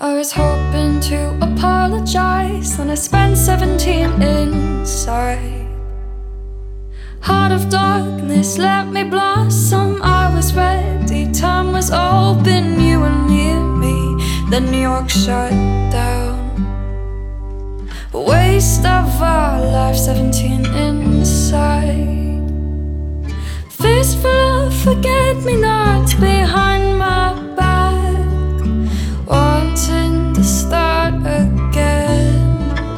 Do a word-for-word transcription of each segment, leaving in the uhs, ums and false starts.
I was hoping to apologize, and I spent seventeen inside. Heart of darkness, let me blossom. I was ready, time was open, you were near me. Then New York shut down. A waste of our life, seventeen inside. Fistful of forget-me-nots behind my back, wanting to start again.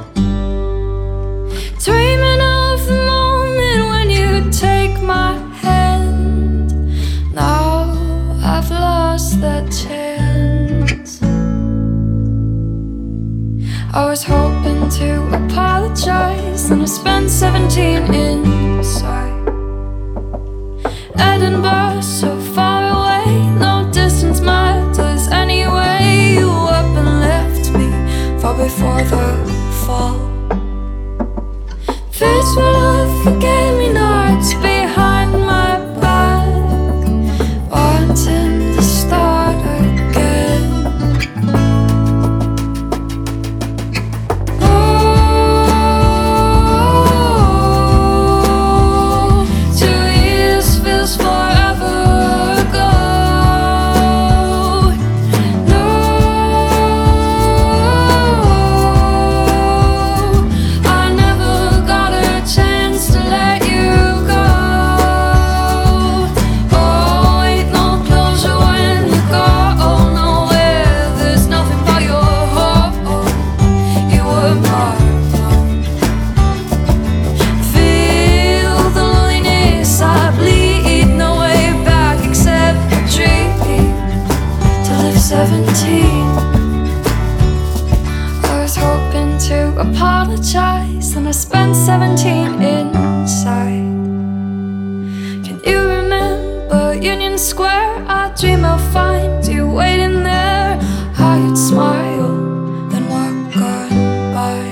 Dreaming of the moment when you take my hand. Now I've lost that chance. I was hoping to apologize, and I spent seventeen inside. Edinburgh, so far away, no distance matters anyway. You up and left me far before the fall. Fistful of forget-me-nots behind my back, wanting to start again. seventeen. I was hoping to apologize, and I spent seventeen inside. Can you remember Union Square? I dream I'll find you waiting there. How you'd smile, then walk on by.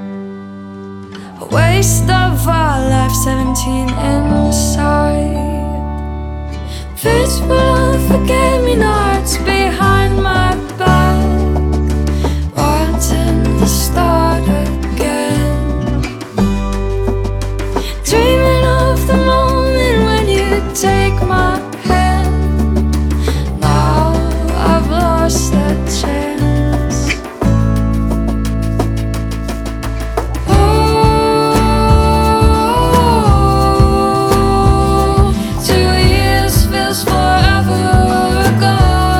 A waste of our life, seventeen inside. Fistful of forget-me-nots behind my back, wanting to start again. Dreaming of the moment when you take my hand. Now I've lost that chance. Oh, two years feels forever ago.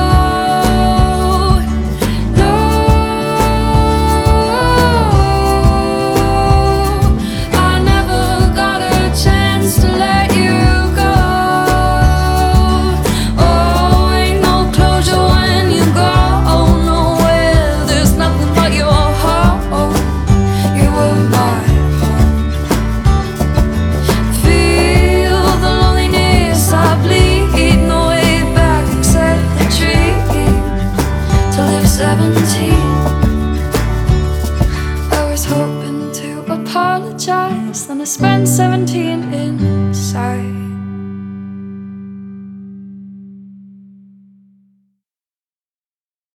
seventeen. I was hoping to apologize, then I spent seventeen inside.